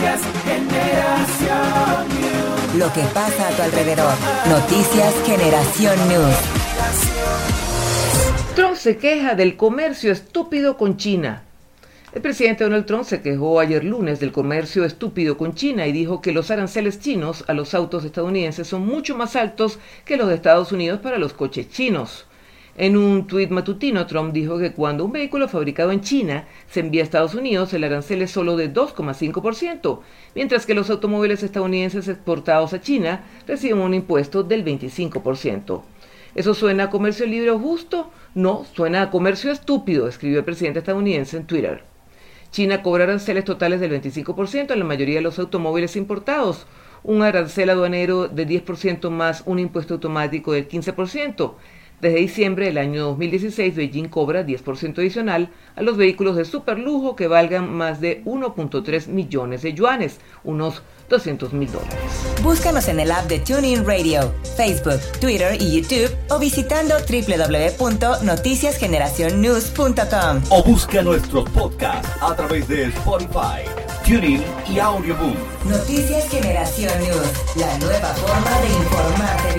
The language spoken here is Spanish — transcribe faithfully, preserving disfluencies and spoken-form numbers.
Noticias Generación News. Lo que pasa a tu alrededor. Noticias Generación News. Trump se queja del comercio estúpido con China. El presidente Donald Trump se quejó ayer lunes del comercio estúpido con China y dijo que los aranceles chinos a los autos estadounidenses son mucho más altos que los de Estados Unidos para los coches chinos. En un tuit matutino, Trump dijo que cuando un vehículo fabricado en China se envía a Estados Unidos, el arancel es solo de dos coma cinco por ciento, mientras que los automóviles estadounidenses exportados a China reciben un impuesto del veinticinco por ciento. ¿Eso suena a comercio libre o justo? No, suena a comercio estúpido, escribió el presidente estadounidense en Twitter. China cobra aranceles totales del veinticinco por ciento en la mayoría de los automóviles importados, un arancel aduanero de diez por ciento más un impuesto automático del quince por ciento. Desde diciembre del año dos mil dieciséis, Beijing cobra diez por ciento adicional a los vehículos de superlujo que valgan más de uno punto tres millones de yuanes, unos doscientos mil dólares. Búscanos en el app de TuneIn Radio, Facebook, Twitter y YouTube o visitando doble u doble u doble u punto noticias generación news punto com. O busca nuestros podcasts a través de Spotify, TuneIn y Audioboom. Noticias Generación News, la nueva forma de informarte